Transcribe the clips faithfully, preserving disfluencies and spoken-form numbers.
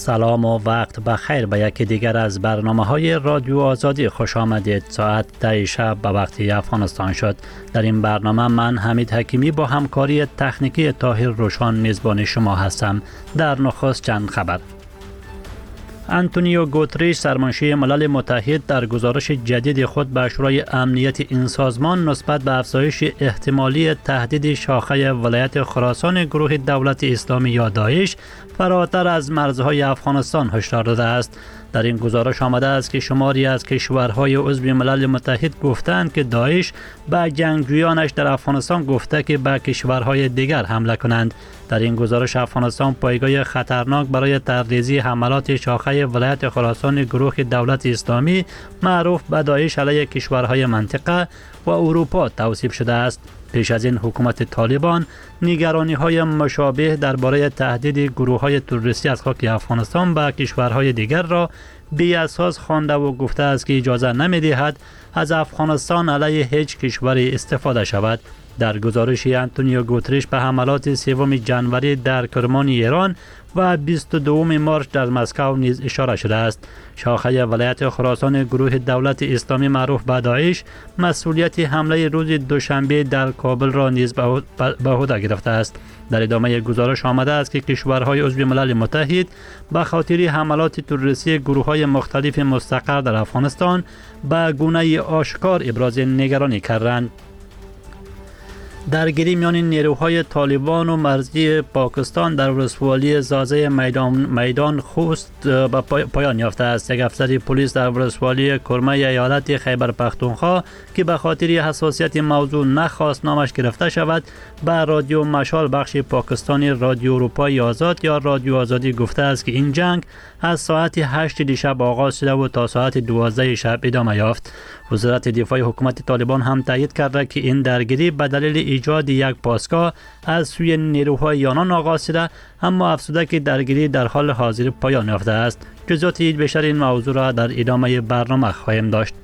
سلام و وقت بخیر به یکی دیگر از برنامه های رادیو آزادی خوش آمدید. ساعت ده شب به وقت افغانستان شد. در این برنامه من حمید حکیمی با همکاری تکنیکی طاهر روشان میزبان شما هستم. در نخست چند خبر. آنتونیو گوتریش سرمنشی ملل متحد در گزارش جدید خود به شورای امنیت این سازمان نسبت به افزایش احتمالی تهدید شاخه ولایت خراسان گروه دولت اسلامی یا داعش فراتر از مرزهای افغانستان هشدار داده است. در این گزارش آمده است که شماری از کشورهای عضو ملل متحد گفتند که داعش به جنگجویانش در افغانستان گفته که به کشورهای دیگر حمله کنند. در این گزارش افغانستان پایگاه خطرناک برای تردیزی حملات شاخه ولایت خراسان گروه دولت اسلامی معروف به داعش علیه کشورهای منطقه و اروپا توصیف شده است. پیش از این حکومت طالبان نگرانی های مشابه درباره تهدید گروه های تروریستی از خاک افغانستان به کشورهای دیگر را بی اساس خوانده و گفته است که اجازه نمی دهد از افغانستان علیه هیچ کشوری استفاده شود. در گزارشی آنتونیو گوتریش به حملات سوم جنوری در کرمان ایران و بیست و دوم مارس در مسکو نیز اشاره شده است. شاخه ولایت خراسان گروه دولت اسلامی معروف به داعش مسئولیت حمله روز دوشنبه در کابل را نیز به عهده گرفته است. در ادامه گزارش آمده است که کشورهای عضو ملل متحد به خاطر حملات تروریستی گروه‌های مختلف مستقر در افغانستان به گونه آشکار ابراز نگرانی کردند. درگیری میان نیروهای طالبان و مرزی پاکستان در ولسوالی زازه میدان میدان خوست به پایان یافته است. یک افسر پلیس در ولسوالی کرمه ایالت خیبر پختونخوا که به خاطر حساسیت موضوع نخواست نامش گرفته شود به رادیو مشال بخش پاکستانی رادیو اروپای آزاد یا رادیو آزادی گفته است که این جنگ از ساعت هشت دیشب آغاز شده و تا ساعت دوازده شب ادامه یافت. وزارت دفاع حکومت طالبان هم تایید کرده که این درگیری به دلیل ایجاد یک پاسگاه از سوی نیروهای آنان آغاز شده، اما افزوده که درگیری در حال حاضر پایان یافته است. جزئیات بیشتر این موضوع را در ادامه برنامه خواهیم داشت.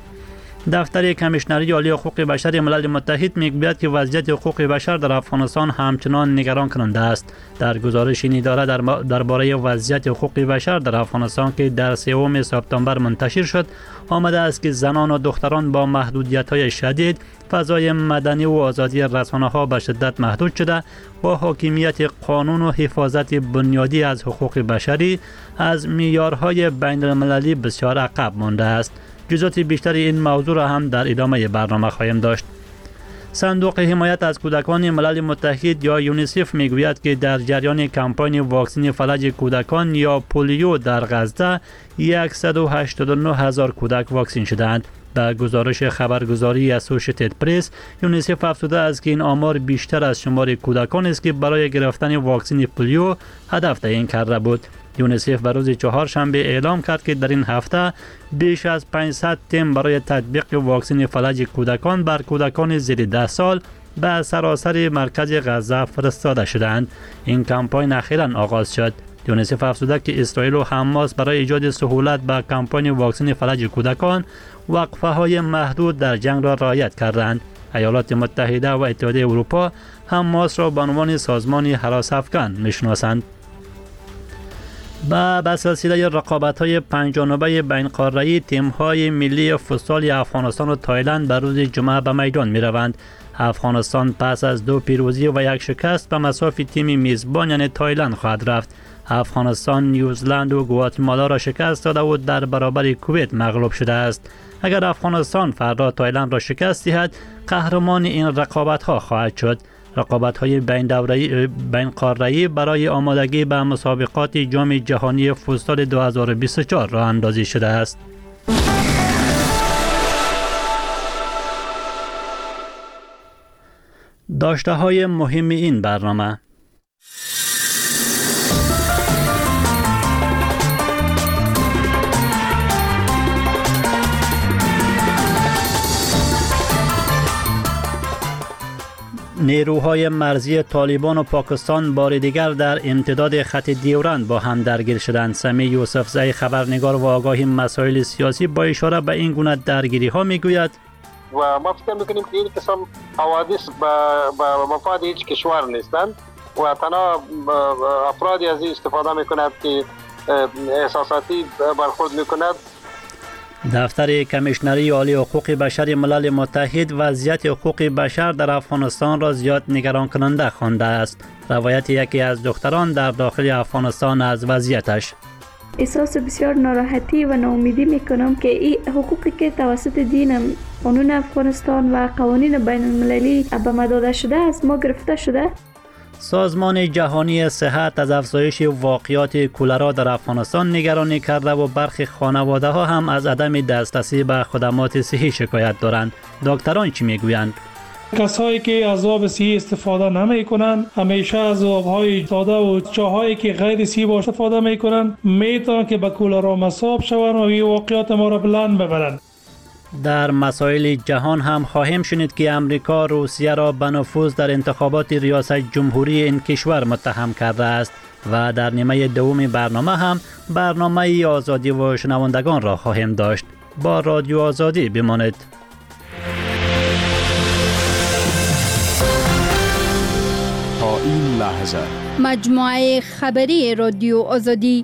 دفتر کمیشنری عالی حقوق بشر ملل متحد میگوید که وضعیت حقوق بشر در افغانستان همچنان نگران کننده است. در گزارش این اداره در درباره وضعیت حقوق بشر در افغانستان که در سوم سپتامبر منتشر شد آمده است که زنان و دختران با محدودیت‌های شدید، فضای مدنی و آزادی رسانه‌ها به شدت محدود شده و حاکمیت قانون و حفاظت بنیادی از حقوق بشری از معیارهای بین‌المللی بسیار عقب مانده است. جزئیات بیشتر این موضوع را هم در ادامه برنامه خواهیم داشت. صندوق حمایت از کودکان ملل متحد یا یونیسف میگوید که در جریان کمپاین واکسن فلج کودکان یا پولیو در غزه صد و هشتاد و نه هزار کودک واکسن شدند. در گزارش خبرگزاری اسوشیتد پرس، یونیسف افزوده است که این آمار بیشتر از شمار کودکان است که برای گرفتن واکسن پولیو هدف تعیین کرده بود. یونیسف به روز چهارشنبه اعلام کرد که در این هفته بیش از پانصد تیم برای تطبیق واکسن فلج کودکان بر کودکان زیر ده سال به سراسر مرکز غزه فرستاده شدند. این کمپاین اخیراً آغاز شد. یونیسف افزوده که اسرائیل و حماس برای ایجاد سهولت به کمپاین واکسن فلج کودکان وقفه های محدود در جنگ را رعایت کردند. ایالات متحده و اتحادیه اروپا حماس را به عنوان سازمان هراس افکن میشناسند. با به سلسله رقابت‌های پنج‌جانبه بین‌قاره‌ای تیم‌های ملی فوتسال افغانستان و تایلند به روز جمعه به میدان می‌روند. افغانستان پس از دو پیروزی و یک شکست به مساف تیم میزبان یعنی تایلند خواهد رفت. افغانستان نیوزلند و گواتمالا را شکست داده و در برابر کویت مغلوب شده است. اگر افغانستان فردا تایلند را شکست دهد، قهرمان این رقابت‌ها خواهد شد. رقابت‌های بین دوره‌ای بین قاره‌ای برای آمادگی به مسابقات جام جهانی فوتسال دو هزار و بیست و چهار راه اندازی شده است. داشته‌های مهم این برنامه: نیروهای مرزی طالبان و پاکستان بار دیگر در امتداد خط دیورند با هم درگیر شدند. سمی یوسفزئی خبرنگار و آگاه مسائل سیاسی با اشاره به این گونه درگیری ها میگوید و ما فکر میکنیم که این قسم حوادث به مفاد هیچ کشور نیستند و تنها افرادی از این استفاده میکنند که احساساتی برخورد میکند. دفتر کمیشنری عالی حقوق بشر ملل متحد وضعیت حقوق بشر در افغانستان را زیاد نگران کننده خوانده است. روایت یکی از دختران در داخل افغانستان از وضعیتش: احساس بسیار ناراحتی و ناامیدی میکنم که این حقوقی که توسط دین قانون افغانستان و قوانین بین المللی به ما داده شده است ما گرفته شده. سازمان جهانی صحت از افزایش واقعات کولرا در افغانستان نگرانی کرده و برخی خانواده ها هم از عدم دسترسی به خدمات صحی شکایت دارند. دکتران چی میگویند؟ کسایی که از آب صحی استفاده نمی کنند همیشه از آبهای ساده و چاهایی که غیر صحی باشه استفاده می کنند، میتونن که به کولرا مصاب شوند و این واقعات ما را بلند ببرند. در مسائل جهان هم خواهیم شنید که امریکا روسیه را به نفوذ در انتخابات ریاست جمهوری این کشور متهم کرده است و در نیمه دوم برنامه هم برنامه آزادی و شنوندگان را خواهیم داشت. با رادیو آزادی بمانید. تا این لحظه مجموعه خبری رادیو آزادی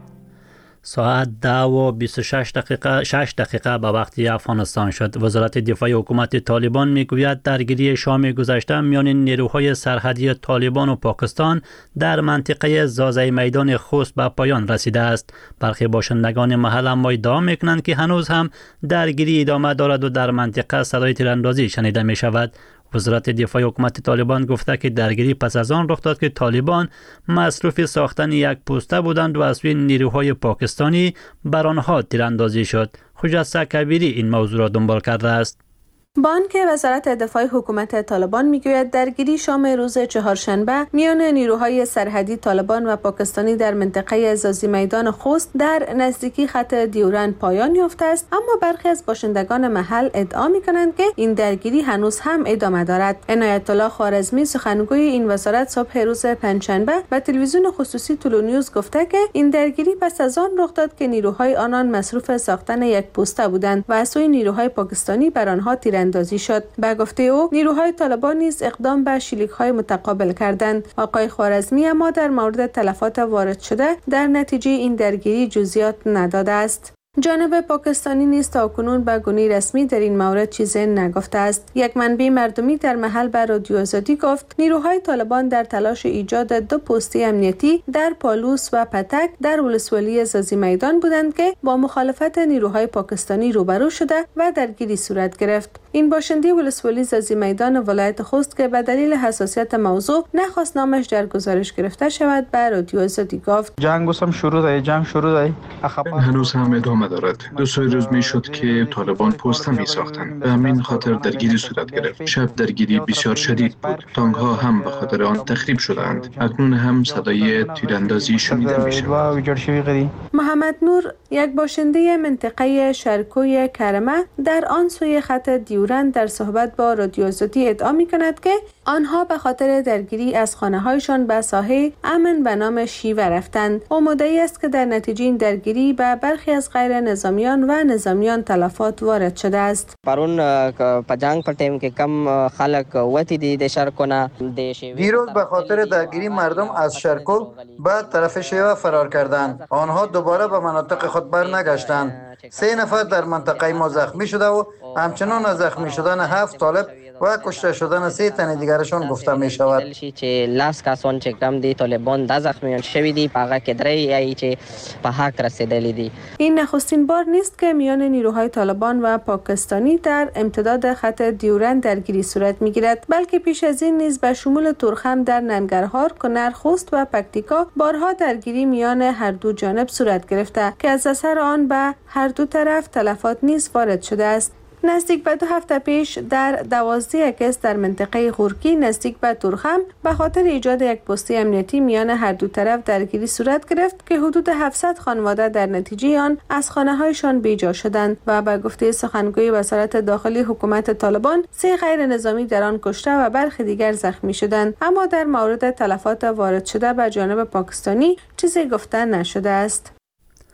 ساعت ده و بیست و شش دقیقه شش دقیقه به وقت افغانستان شد. وزارت دفاع حکومت طالبان میگوید درگیری شام گذشته میان نیروهای سرحدی طالبان و پاکستان در منطقه زازه میدان خوست به پایان رسیده است. برخی باشندگان محل اما ادعا میکنند که هنوز هم درگیری ادامه دارد و در منطقه صدای تیراندازی شنیده می شود. وزارت دفاع حکومت طالبان گفته که درگیری پس از آن رخ داد که طالبان مصروف ساختن یک پوسته بودند و از سوی نیروهای پاکستانی بر آنها تیراندازی شد. خجسته کبیری این موضوع را دنبال کرده است. بانک وزارت دفاع حکومت طالبان میگوید درگیری شام روز چهارشنبه میان نیروهای سرحدی طالبان و پاکستانی در منطقه زازی میدان خوست در نزدیکی خط دیورند پایان یافته است، اما برخی از باشندگان محل ادعا میکنند که این درگیری هنوز هم ادامه دارد. عنایت الله خوارزمی سخنگوی این وزارت صبح روز پنجشنبه به تلویزیون خصوصی تولو نیوز گفته که این درگیری پس از آن رخ داد که نیروهای آنان مصروف ساختن یک پوسته بودند و از سوی نیروهای پاکستانی بر آنها اندازی شد. به گفته او نیروهای طالبان نیز اقدام به شلیک‌های متقابل کردند. آقای خوارزمی اما در مورد تلفات وارد شده در نتیجه این درگیری جزئیات نداده است. جانب پاکستانی نیز تاکنون به گونه رسمی در این مورد چیزی نگفته است. یک منبع مردمی در محل به رادیو آزادی گفت نیروهای طالبان در تلاش ایجاد دو پسته امنیتی در پالوس و پتک در ولسوالی زازی میدان بودند که با مخالفت نیروهای پاکستانی روبرو شده و درگیری صورت گرفت. این باشنده ولسوالی زازی میدان ولایت خوست که به دلیل حساسیت موضوع نخواست نامش در گزارش گرفته شود به رادیو آزادی گفت جنگ هم شروع شده، جنگ شروع شده. هنوز هم ادامه دارد. دو سه روز می شد که طالبان پست می ساختند. به همین خاطر درگیری صورت گرفت. شب درگیری بسیار شدید بود. تانک ها هم به خاطر آن تخریب شدند. اکنون هم صدای تیراندازی شنیده می شود. محمد نور یک باشنده منطقه شرکوی کرمه در آن سوی خط دیورند در صحبت با رادیو آزادی ادعا می کند که آنها به خاطر درگیری از خانه هایشان به ساحه امن به نام شیوه رفتند. او مدعی است که در نتیجه این درگیری به برخی از غیر نظامیان و نظامیان تلفات وارد شده است. پرون پجنگ پر ټیم کې کم خلک وتی دي د شرکونه دیروز به خاطر درگیری مردم از شرکو به طرف شیوه فرار کردند. آنها دوباره به مناطق خود برنگشتند. سه نفر در منطقه ما زخمی شده و همچنان از زخمی شدن هفت طالب و کشته شدن سه تن دیگرشان گفته می شود. چې لاس کسان چې کم دي طالبان د زخمیان شوی دي پاغه کې درې ای چې په حق رسیدلی دي. این نخستین بار نیست که میان نیروهای طالبان و پاکستانی در امتداد خط دیورند درگیری صورت می گیرد، بلکه پیش از این نیز به شمول تورخم در ننگرهار، کنر، خوست و پکتیکا بارها درگیری میان هر دو جانب صورت گرفته که از اثر آن به هر دو طرف تلفات نیز وارد شده است. نزدیک به دو هفته پیش در دوازده اگست در منطقه غورکی نزدیک به تورخم به خاطر ایجاد یک پسته امنیتی میان هر دو طرف درگیری صورت گرفت که حدود هفتصد خانواده در نتیجه آن از خانه‌هایشان بیجا شدند و به گفته سخنگوی وزارت داخلی حکومت طالبان سه غیر نظامی در آن کشته و برخی دیگر زخمی شدند، اما در مورد تلفات وارد شده به جانب پاکستانی چیزی گفته نشده است.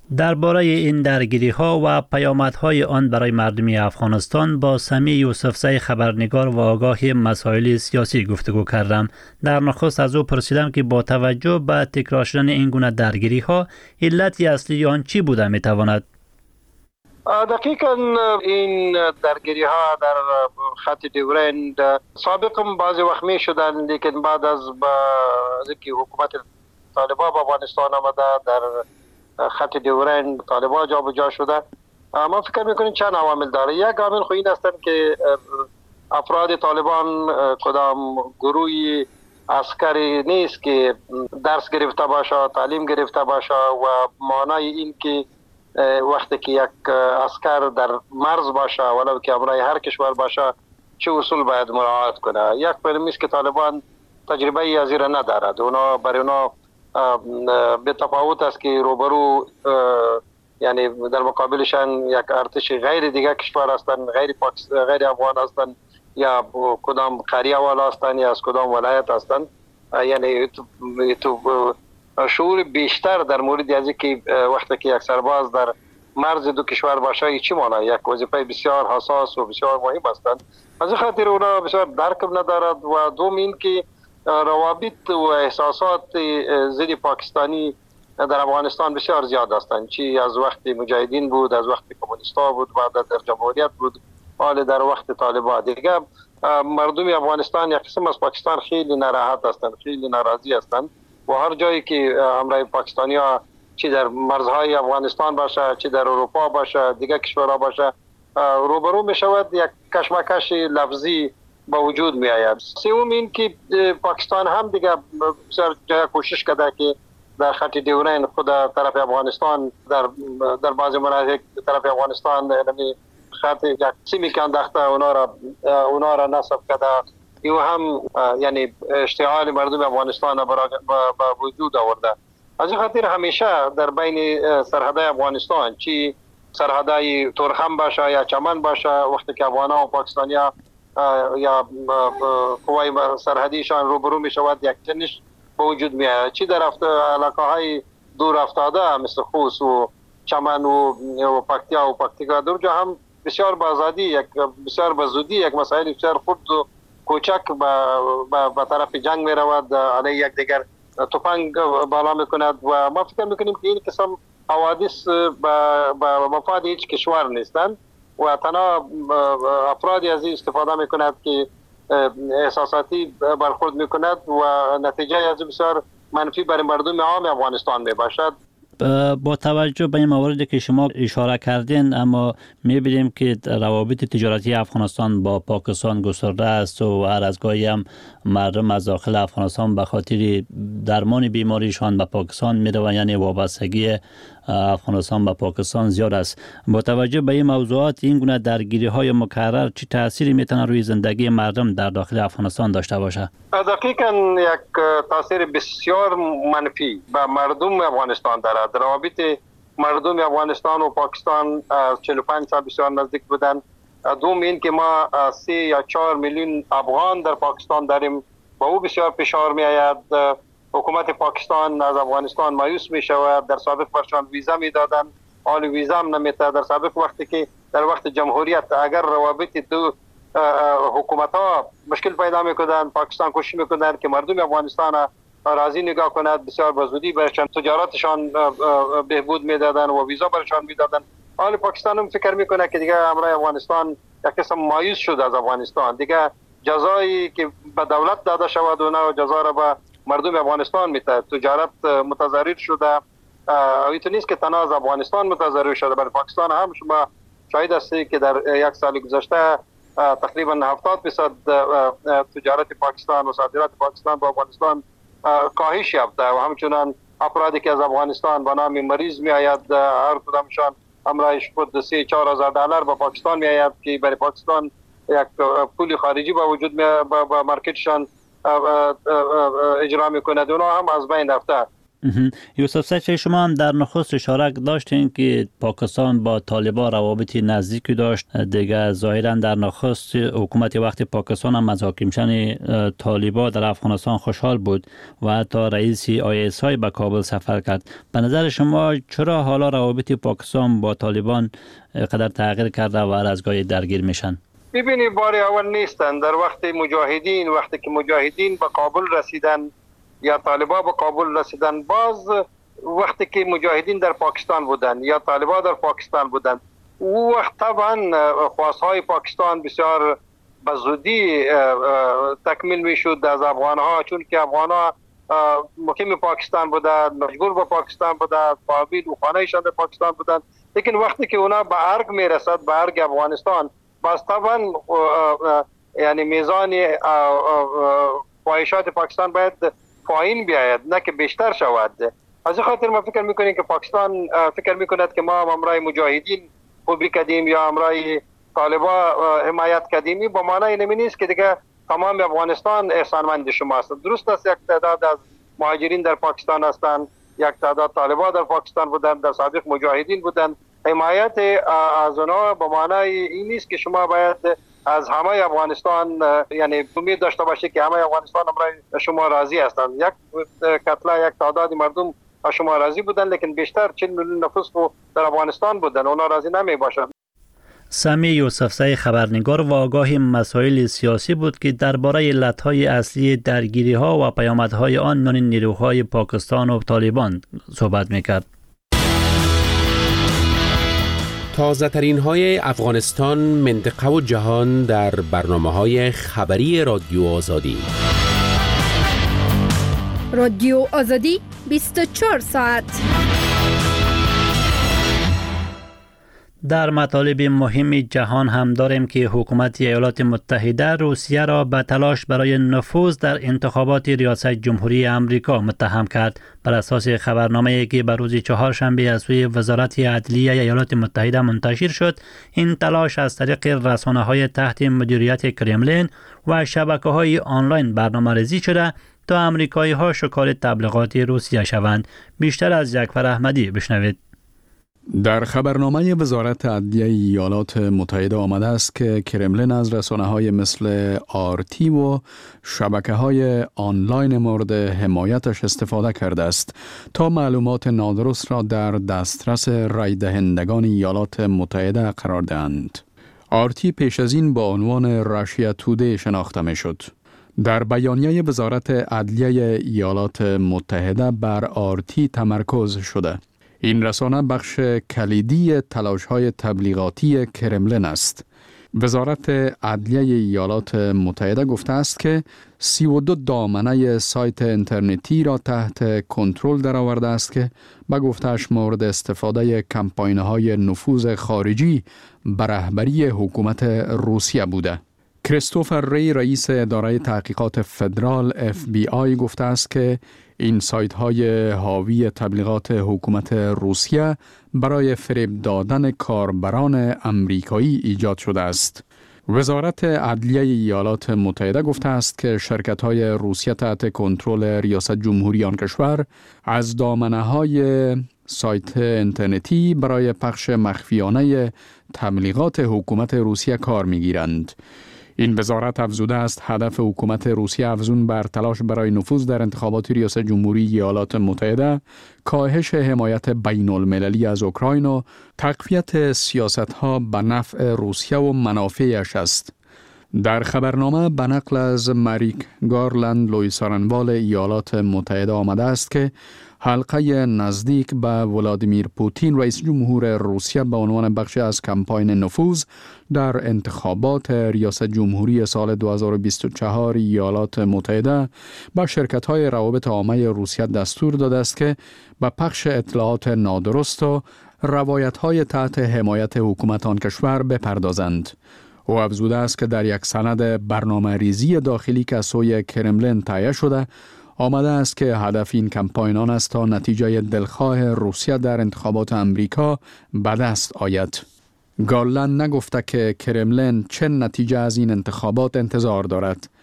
درباره این درگیری ها و پیامدهای آن برای مردم افغانستان با سمی یوسفزی خبرنگار و آگاه مسائل سیاسی گفتگو کردم. در نخست از او پرسیدم که با توجه به تکرار شدن این گونه درگیری ها علت اصلی آن چی بوده می تواند؟ دقیقاً این درگیری ها در خط دیورند سابقا بعضی وقت می شدن، لیکن بعد از اینکه حکومت طالبان به افغانستان آمده در خط دیورند طالبان جا به جا شده، ما فکر میکنیم چند عوامل داره. یک عامل خو این است که افراد طالبان کدام گروهی عسکری نیست که درس گرفته باشه، تعلیم گرفته باشه و معنای این که وقتی که یک عسکر در مرز باشه ولو که امرای هر کشور باشه چه اصول باید مراعات کنه. یک پرمیس که طالبان تجربه از این ندارد، اونا برای اونا به تفاوت است که روبرو یعنی در مقابلشان یک ارتش غیر دیگه کشور هستند، غیر پاکستان، غیر افغان هستند یا کدام قریه والا هستند یا از کدام ولایت هستند، یعنی تو شعور بیشتر در مورد از اینکه وقتی که یک سرباز در مرز دو کشور باشه چی معنی یک وظیفه بسیار حساس و بسیار مهم هستند، از این خاطر اونا بسیار درک ندارد. و دوم این که روابط و احساسات ضد پاکستانی در افغانستان بسیار زیاد هستند، چی از وقت مجاهدین بود، از وقت کمونیستا بود، بعد در جمهوریت بود، حال در وقت طالبان. دیگه مردم افغانستان یک قسم از پاکستان خیلی ناراحت هستند، خیلی ناراضی هستند و هر جایی که امرای پاکستانی ها چی در مرزهای افغانستان باشه، چی در اروپا باشه، دیگه کشورها باشه، روبرو می شود یک کشمکش لفظی با وجود می آید. سوم این که پاکستان هم دیگه بسیار جای کوشش کرده که در خط دیورند خود طرف افغانستان در در بعضی مناطق طرف افغانستان یعنی خط یک سیمی که انداخته اونا را اونا را نصب کرده، این هم یعنی اشتعال مردم افغانستان با وجود آورده. از این خاطر همیشه در بین سرحدهای افغانستان چی سرحدهای تورخم باشه یا چمن باشه، وقتی که افغان‌ها و پاکستانی‌ها یا قوای سرحدیشان روبرو می شود یک تنش به وجود می آید، چی در علاقه های دور افتاده مثل خوست و چمن و پکتیا و پکتیکا در جا هم بسیار با آزادی یک بسیار با زودی یک مسائل بسیار خود و کوچک به طرف جنگ می رود، علیه یک دیگر تفنگ بالا می کند و ما فکر می کنیم که این قسم حوادث به مفاد هیچ کشور نیستند و تنها افرادی از این استفاده می کند که احساساتی برخورد می کند و نتیجه از بسیار منفی برای مردم عام افغانستان می باشد. با توجه به این مواردی که شما اشاره کردین، اما می‌بینیم که روابط تجارتی افغانستان با پاکستان گسترده است و هر از گاهی هم مردم از داخل افغانستان به خاطر درمان بیماریشان به پاکستان میروند، یعنی وابستگی افغانستان به پاکستان زیاد است. با توجه به این موضوعات این گونه درگیری‌های مکرر چه تأثیری میتونه روی زندگی مردم در داخل افغانستان داشته باشه؟ دقیقاً یک تاثیر بسیار منفی به مردم افغانستان دارد. روابط مردم افغانستان و پاکستان چهل و پنج سال بسیار نزدیک بودند. دوم این که ما سه یا چهار میلیون افغان در پاکستان داریم، با او بسیار فشار می آید. حکومت پاکستان از افغانستان مایوس می شود. در سابق برشان ویزا می دادن، حال ویزا هم نمیده. در سابق وقتی که در وقت جمهوریت اگر روابط دو حکومت ها مشکل پیدا میکنند، پاکستان کوشش میکنند که مردم افغانستان راضی نگاه کند، بسیار بزودی برشان تجارتشان بهبود میدادن و ویزا برشان میدادن. حال پاکستان هم فکر میکنه که دیگه امرای افغانستان یک قسم مایوس شد از افغانستان، دیگه جزایی که به دولت داده شود و نه جزا را به مردم افغانستان میده. تجارت متضرر شده، اینطور نیست که تنها از افغانستان متضرر شده، برای پاکستان هم شما شاهد هستید که در یک سال گذشته تقریبا هفتاد درصد تجارت پاکستان و صادرات پاکستان با افغانستان کاهش یافته و همچنان افرادی که از افغانستان به نام مریض می آید هر کدامشان امرایش خود سه چهار هزار دلار به پاکستان می آید که برای پاکستان یک پول خارجی با وجود می با مارکتشان اجرا می کند. اونا هم از بین رفته. یوسف سچ، شما هم در نخست اشاره داشتین که پاکستان با طالبان روابطی نزدیکی داشت. دیگه ظاهرا در نخست حکومت وقتی پاکستان هم از حاکم شدن طالبان در افغانستان خوشحال بود و حتی رئیس آی اس آی به کابل سفر کرد. به نظر شما چرا حالا روابط پاکستان با طالبان قدر تغییر کرده و از گاهی درگیر میشن؟ ببینی بار اول نیستن. در وقت مجاهدین، وقتی که مجاهدین به کابل رسیدن یا طالبان به کابل رسیدن، باز وقتی که مجاهدین در پاکستان بودن یا طالبان در پاکستان بودن، او وقت طبعا خواستهای پاکستان بسیار به زودی تکمیل میشد از افغانها، چون که افغانها مقیم پاکستان بودن، مجبور به پاکستان بودن، صاحبین و خانهشان در پاکستان بودن. لیکن وقتی که اونا به ارگ میرسد، به ارگ افغانستان، باز طبعا یعنی میزان خواهشات پاکستان باید پایین بیاید، نه که بیشتر شود. از این خاطر ما فکر میکنیم که پاکستان فکر میکند که ما امرای مجاهدین خوبی کردیم یا امرای طالبان حمایت کردیم، با معنی اینمی نیست که دیگه تمام افغانستان احسانمند شماست. درست است یک تعداد از مهاجرین در پاکستان هستند، یک تعداد طالبان در پاکستان بودند، در سابق مجاهدین بودند. حمایت از اونها به معنی این نیست که شما باید از همه افغانستان یعنی امید داشته باشه که همه افغانستان امرای شما راضی هستند. یک کتله یک تعداد مردم از شما راضی بودند، لیکن بیشتر چند میلیون نفوس در افغانستان بودند، اونا راضی نمی باشند. سمی یوسفزی خبرنگار و آگاه مسائل سیاسی بود که درباره علتهای اصلی درگیری‌ها و پیامدهای آن میان نیروهای پاکستان و طالبان صحبت می‌کرد. تازه ترین های افغانستان، منطقه و جهان در برنامه های خبری رادیو آزادی. رادیو آزادی بیست و چهار ساعت. در مطالب مهم جهان هم داریم که حکومت ایالات متحده روسیه را به تلاش برای نفوذ در انتخابات ریاست جمهوری امریکا متهم کرد. بر اساس خبرنامه‌ای که به روز چهارشنبه از سوی وزارت عدلیه ایالات متحده منتشر شد، این تلاش از طریق رسانه‌های تحت مدیریت کرملین و شبکه‌های آنلاین برنامه‌ریزی شده تا آمریکایی‌ها شکار تبلیغات روسیه شوند. بیشتر از جعفر احمدی بشنوید. در خبرنامه وزارت عدلیه ایالات متحده آمده است که کرملین از رسانه‌های مثل آرتی و شبکه‌های آنلاین مورد حمایتش استفاده کرده است تا معلومات نادرست را در دسترس رای دهندگان ایالات متحده قرار دهند. آرتی پیش از این با عنوان راشیا تودی شناخته می‌شد. در بیانیه وزارت عدلیه ایالات متحده بر آرتی تمرکز شده. این رسانه بخش کلیدی تلاش‌های تبلیغاتی کرملین است. وزارت عدلیه ایالات متحده گفته است که سی و دو دامنه سایت اینترنتی را تحت کنترل درآورده است که به گفته‌اش مورد استفاده کمپاین‌های نفوذ خارجی به رهبری حکومت روسیه بوده. کریستوفر ری، رئیس اداره تحقیقات فدرال اف بی آی، گفته است که این سایت های حاوی تبلیغات حکومت روسیه برای فریب دادن کاربران امریکایی ایجاد شده است. وزارت عدلیه ایالات متحده گفته است که شرکت های روسیه تحت کنترل ریاست جمهوری آن کشور از دامنه های سایت اینترنتی برای پخش مخفیانه تبلیغات حکومت روسیه کار می‌گیرند. این وزارت افزوده است هدف حکومت روسیه افزون بر تلاش برای نفوذ در انتخابات ریاست جمهوری ایالات متحده، کاهش حمایت بین المللی از اوکراین و تقویت سیاست‌ها به نفع روسیه و منافعش است. در خبرنامه به نقل از مریک گارلند لویسارنوال ایالات متحده آمده است که حلقه نزدیک به ولادیمیر پوتین رئیس جمهور روسیه به عنوان بخشی از کمپاین نفوذ در انتخابات ریاست جمهوری سال دو هزار و بیست و چهار ایالات متحده به شرکت‌های روابط عامه روسیه دستور داده است که به پخش اطلاعات نادرست و روایت‌های تحت حمایت حکومت آن کشور بپردازند. او افزوده است که در یک سند برنامه ریزی داخلی که سوی کرملین تهیه شده آمده است که هدف این کمپاین آن است تا نتیجه دلخواه روسیه در انتخابات امریکا به دست آید. گارلند نگفته که کرملین چه نتیجه از این انتخابات انتظار دارد.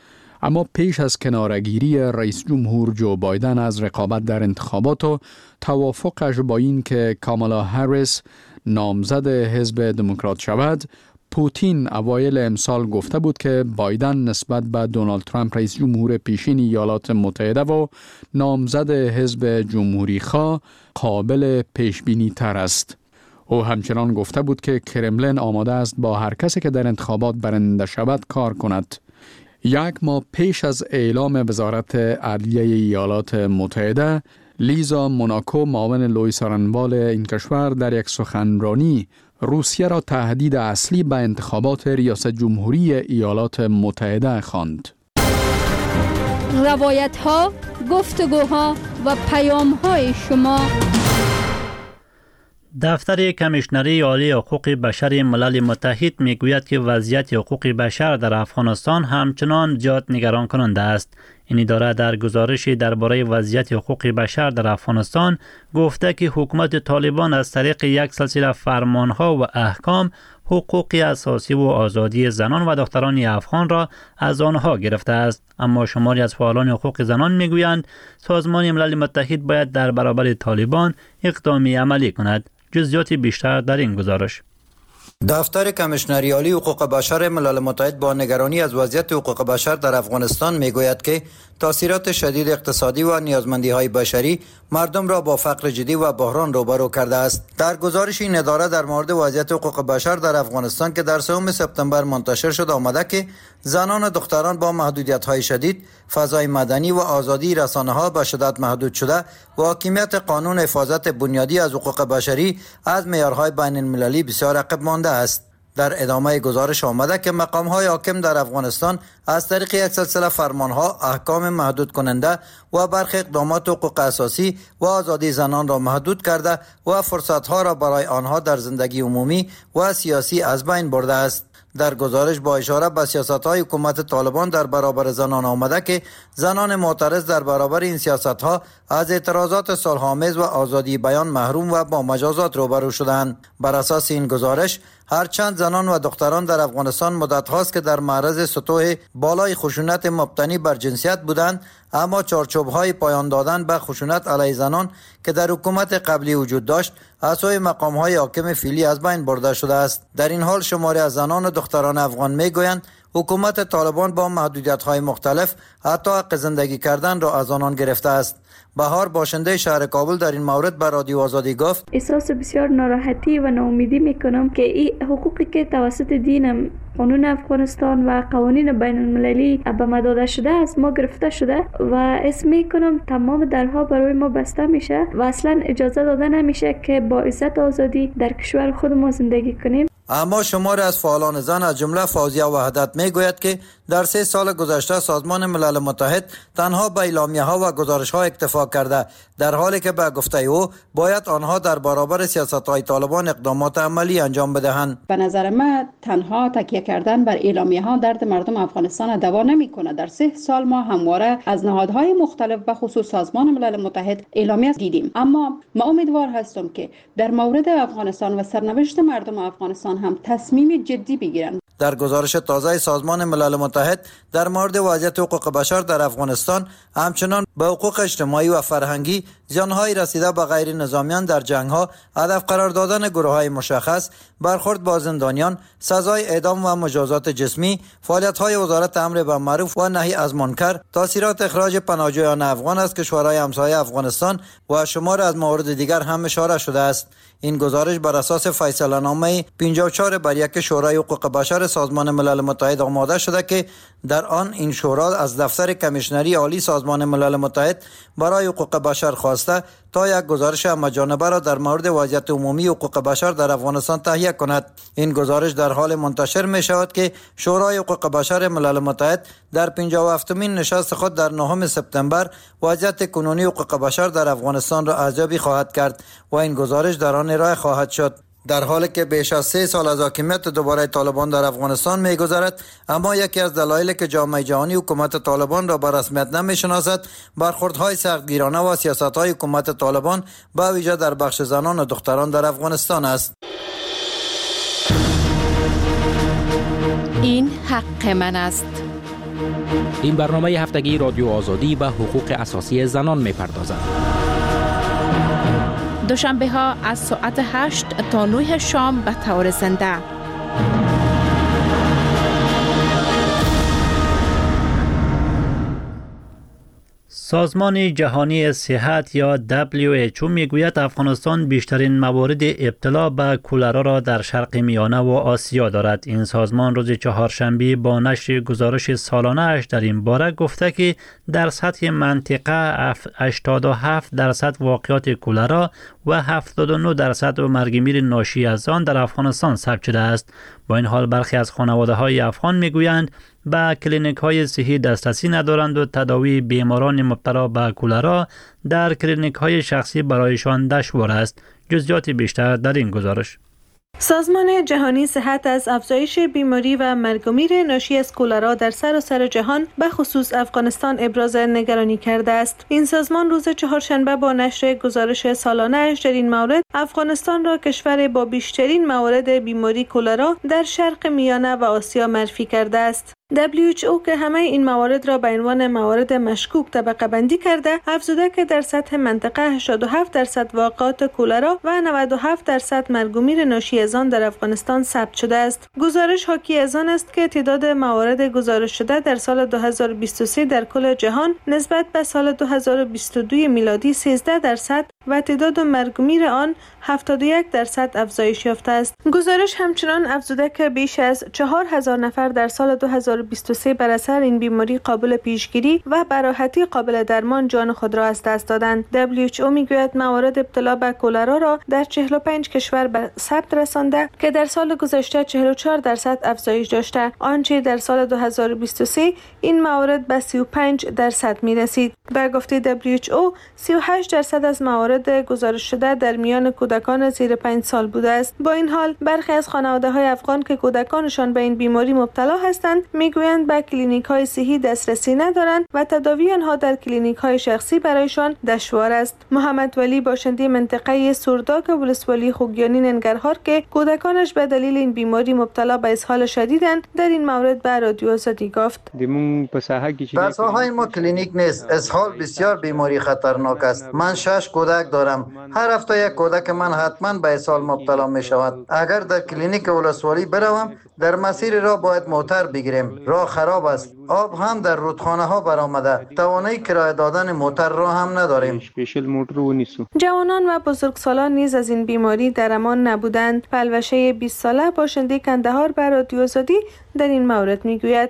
اما پیش از کنارگیری رئیس جمهور جو بایدن از رقابت در انتخابات و توافقش با این که کامالا هریس نامزد حزب دموکرات شود، پوتین اوایل امسال گفته بود که بایدن نسبت به دونالد ترامپ رئیس جمهور پیشین ایالات متحده و نامزد حزب جمهوری خواه قابل پیش بینی تر است. او همچنان گفته بود که کرملین آماده است با هر کسی که در انتخابات برنده شود کار کند. یک ماه پیش از اعلام وزارت عدلیه ایالات متحده، لیزا موناکو معاون لوئیس آرنوال این کشور در یک سخنرانی روسیه را تهدید اصلی به انتخابات ریاست جمهوری ایالات متحده خواند. روایت ها، گفتگوها و پیام های شما. دفتر کمیشنری عالی حقوق بشر ملل متحد میگوید که وضعیت حقوق بشر در افغانستان همچنان زیاد نگران کننده است. این اداره در گزارشی درباره وضعیت حقوق بشر در افغانستان گفته که حکومت طالبان از طریق یک سلسله فرمانها و احکام حقوق اساسی و آزادی زنان و دختران افغان را از آنها گرفته است. اما شماری از فعالان حقوق زنان میگویند سازمان ملل متحد باید در برابر طالبان اقدامی عملی کند. جزئیات بیشتر در این گزارش. دفتر کمیشنری عالی حقوق بشر ملل متحد با نگرانی از وضعیت حقوق بشر در افغانستان میگوید که تاثیرات شدید اقتصادی و نیازمندی‌های بشری مردم را با فقر جدی و بحران روبرو کرده است. در گزارش این اداره در مورد وضعیت حقوق بشر در افغانستان که در سوم سپتامبر منتشر شد آمده که زنان و دختران با محدودیت‌های شدید، فضای مدنی و آزادی رسانه‌ها به شدت محدود شده و حاکمیت قانون حفاظت بنیادی از حقوق بشری از معیارهای بین‌المللی بسیار عقب مانده است. در ادامه گزارش آمده که مقام‌های حاکم در افغانستان از طریق یک سلسله فرمان‌ها، احکام محدود کننده و برخی اقدامات حقوق اساسی و آزادی زنان را محدود کرده و فرصت‌ها را برای آنها در زندگی عمومی و سیاسی از بین برده است. در گزارش با اشاره به سیاست‌های حکومت طالبان در برابر زنان آمده که زنان معترض در برابر این سیاست‌ها از اعتراضات صلح‌آمیز و آزادی بیان محروم و با مجازات روبرو شدند. بر اساس این گزارش هرچند زنان و دختران در افغانستان مدت هاست که در معرض سطوح بالای خشونت مبتنی بر جنسیت بودند، اما چارچوب‌های پایان دادن به خشونت علیه زنان که در حکومت قبلی وجود داشت از سوی مقام‌های حاکم فعلی از بین برده شده است. در این حال شماری از زنان و دختران افغان میگویند حکومت طالبان با محدودیت‌های مختلف حتی حق زندگی کردن را از آنان گرفته است. بهار باشنده شهر کابل در این مورد به رادیو آزادی گفت: احساس بسیار ناراحتی و ناامیدی میکنم که این حقوقی که توسط دین قانون افغانستان و قوانین بین المللی به ما داده شده است ما گرفته شده و اسم میکنم تمام درها برای ما بسته میشه و اصلا اجازه داده نمیشه که با عزت آزادی در کشور خود ما زندگی کنیم. اما شماری از فعالان زن از جمله فوزیه وحدت میگوید که در سه سال گذشته سازمان ملل متحد تنها به اعلامیه‌ها و گزارش‌ها اکتفا کرده، در حالی که به گفته او باید آنها در برابر سیاست‌های طالبان اقدامات عملی انجام بدهند. به نظر من تنها تکیه کردن بر اعلامیه‌ها درد مردم افغانستان دوا نمی‌کنه. در سه سال ما همواره از نهادهای مختلف به خصوص سازمان ملل متحد اعلامیه دیدیم، اما ما امیدوار هستم که در مورد افغانستان و سرنوشت مردم افغانستان هم تصمیم جدی بگیرند. در گزارش تازه سازمان ملل متحد در مورد وضعیت حقوق بشر در افغانستان همچنان به حقوق اجتماعی و فرهنگی زیان‌های رسیده به غیر نظامیان در جنگ‌ها، هدف قرار دادن گروه‌های مشخص، برخورد با زندانیان، سزای اعدام و مجازات جسمی، فعالیت‌های وزارت امر بالمعروف و نهی از منکر، تاثیرات اخراج پناهجویان افغان از کشورهای همسایه افغانستان و شمار از موارد دیگر هم اشاره شده است. این گزارش بر اساس فیصله‌نامه پنجاه و چهار بر یک شورای حقوق بشر سازمان ملل متحد آماده شده که در آن این شورا از دفتر کمیشنری عالی سازمان ملل متحد برای حقوق بشر خواسته تا یک گزارش همه‌جانبه را در مورد وضعیت عمومی حقوق بشر در افغانستان تهیه کند. این گزارش در حال منتشر می شود که شورای حقوق بشر ملل متحد در پنجاه و هفتمین نشست خود در نهم سپتامبر وضعیت کنونی حقوق بشر در افغانستان را ارزیابی خواهد کرد و این گزارش در آن ارائه خواهد شد. در حالی که بیش از سه سال از حاکمیت دوباره طالبان در افغانستان می‌گذرد، اما یکی از دلایلی که جامعه جهانی حکومت طالبان را به رسمیت نمی‌شناسد، برخوردهای سختگیرانه و سیاست‌های حکومت طالبان به ویژه در بخش زنان و دختران در افغانستان است. این حق من است. این برنامه هفتگی رادیو آزادی به حقوق اساسی زنان می‌پردازد. دوشنبه ها از ساعت هشت تا نه شام به طور زنده. سازمان جهانی صحت یا دبلیو اچ او میگوید افغانستان بیشترین موارد ابتلا به کولرا را در شرق میانه و آسیا دارد. این سازمان روز چهارشنبه با نشر گزارش سالانه اش در این باره گفته که در سطح منطقه هشتاد و هفت درصد واقعات کولرا و هفتاد و نه درصد مرگ میر ناشی از آن در افغانستان ثبت شده است. با این حال برخی از خانواده های افغان میگویند به کلینیک های صحی دسترسی ندارند و تداوی بیماران مبتلا به کولرا در کلینیک های شخصی برایشان دشوار است. جزئیات بیشتر در این گزارش. سازمان جهانی صحت از افزایش بیماری و مرگ و میر ناشی از کولرا در سراسر جهان به خصوص افغانستان ابراز نگرانی کرده است. این سازمان روز چهارشنبه با نشر گزارش سالانه اش در این مورد افغانستان را کشور با بیشترین موارد بیماری کولرا در شرق میانه و آسیا معرفی کرده است. دبلیو اچ او که همه این موارد را به عنوان موارد مشکوک طبقه بندی کرده، افزوده که در سطح منطقه هشتاد و هفت درصد واقعات کولرا و نود و هفت درصد مرگ و میر ناشی از آن در افغانستان ثبت شده است. گزارش حاکی از آن است که تعداد موارد گزارش شده در سال دو هزار و بیست و سه در کل جهان نسبت به سال دو هزار و بیست و دو میلادی سیزده درصد و تعداد مرگ و میر آن هفتاد و یک درصد افزایش یافته است. گزارش همچنان افزوده که بیش از چهار هزار نفر در سال دو هزار و بیست و سه بر اثر این بیماری قابل پیشگیری و به راحتی قابل درمان جان خود را از دست دادند. دبلیو اچ او میگوید موارد ابتلا به کولرا را در چهل و پنج کشور به ثبت رسانده که در سال گذشته چهل و چهار درصد افزایش داشته، آنچه در سال دو هزار و بیست و سه این موارد به سی و پنج درصد می رسید. به گفته دبلیو اچ او سی و هشت درصد از موارد گزارش شده در میان کودکان زیر پنج سال بوده است. با این حال برخی از خانواده‌های افغان که کودکانشان به این بیماری مبتلا هستند میگویند به کلینیک‌های صحی دسترسی ندارند و تداوی آنها در کلینیک‌های شخصی برایشان دشوار است. محمد ولی باشنده منطقه سرداک ولسوالی خوگیانی ننگرهار که کودکانش به دلیل این بیماری مبتلا به اسهال شدیدند در این مورد به رادیو آزادی گفت: در ساحه ما کلینیک نیست. اسهال بسیار بیماری خطرناک است. من شش کودک دارم. هر هفته یک کودک من حتما به اسهال مبتلا می شود. اگر در کلینیک ولسوالی بروم در مسیر را باید موتر بگیریم. راه خراب است. آب هم در رودخانه ها برآمده. توانایی کرایه دادن موتر را هم نداریم. جوانان و بزرگسالان نیز از این بیماری در امان نبودند. پلوشه بیست ساله باشنده کندهار بر رادیو آزادی در این مورد میگوید: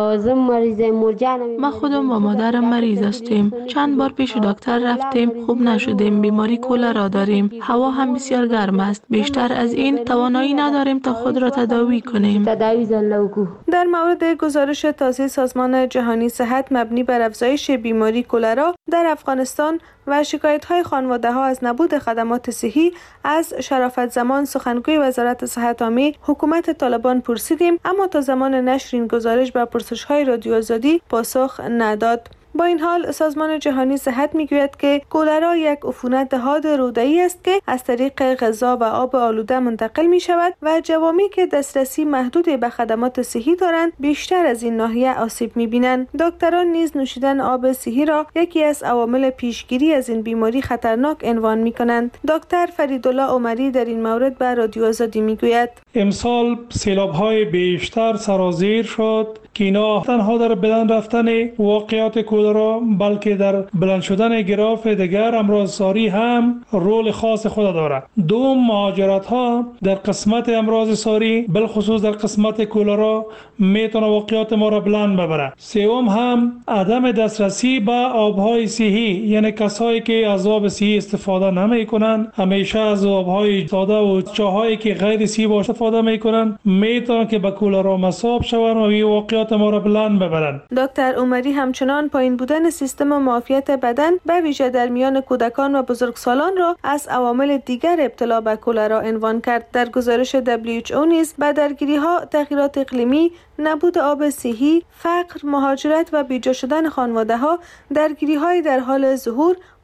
ما خودم و مادرم مریض هستیم. چند بار پیش دکتر رفتیم، خوب نشدیم. بیماری کولرا داریم. هوا هم بسیار گرم است. بیشتر از این توانایی نداریم تا خود را تداوی کنیم. در مورد گزارش تازه سازمان جهانی صحت مبنی بر افزایش بیماری کولرا در افغانستان و شکایت‌های خانواده‌ها از نبود خدمات صحی از شرافت زمان سخنگوی وزارت صحت عامه حکومت طالبان پرسیدیم، اما تا زمان نشر این گزارش به پرسش‌های رادیو آزادی پاسخ نداد. با این حال سازمان جهانی صحت میگوید که کولرا یک عفونت حاد روده‌ای است که از طریق غذا و آب آلوده منتقل می شود و جوامعی که دسترسی محدود به خدمات صحی دارند بیشتر از این ناحیه آسیب می بینند. دکتران نیز نوشیدن آب صحی را یکی از عوامل پیشگیری از این بیماری خطرناک عنوان می کنند. دکتر فریدالله عمری در این مورد به رادیو آزادی میگوید: امسال سیلاب‌های بیشتر سرازیر شد که اینا تنها در بلند رفتن واقعات کولرا بلکه در بلند شدن گراف دیگر امراض‌ساری هم رول خاص خود دارد. دوم، مهاجرت ها در قسمت امراض ساری بالخصوص در قسمت کولرا میتونه واقعات ما را بلند ببره. سوم هم عدم دسترسی به آبهای صحی، یعنی کسایی که از آب صحی استفاده نمیکنن همیشه از آبهای ساده و چاهایی که غیر صحی باشه استفاده میکنن میتونه که به کولرا مصاب شوند و این واقعات ما را بلند ببرن. دکتر عمری همچنان پایین بودن سیستم معافیت بدن به ویژه در میان کودکان و بزرگسالان را از عوامل دیگر ابتلا به کولرا عنوان کرد. در گزارش دبلیو اچ او نیز به درگیری ها تغییرات اقلیمی، نبود آب صحی، فقر، مهاجرت و بیجا شدن خانواده ها درگیری های در حال ظهور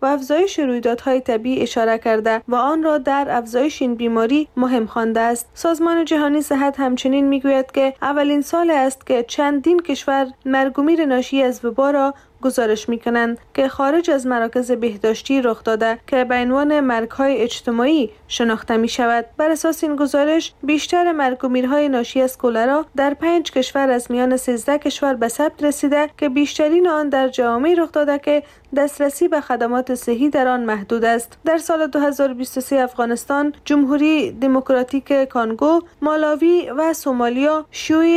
و افزایش رویدادهای طبیعی اشاره کرده و آن را در افزایش این بیماری مهم خوانده است. سازمان جهانی صحت همچنین میگوید که اولین سال است که چندین کشور مرگ و میر ناشی از وبا را گزارش می‌کنند که خارج از مراکز بهداشتی رخ داده که به عنوان مرگ‌های اجتماعی شناخته می‌شود. بر اساس این گزارش بیشتر مرگ و میرهای ناشی از کولرا در پنج کشور از میان سیزده کشور به ثبت رسیده که بیشترین آن در جوامعی رخ داده که دسترسی به خدمات صحی در آن محدود است. در سال دو هزار و بیست و سه افغانستان، جمهوری دموکراتیک کانگو، مالاوی و سومالیا شیوع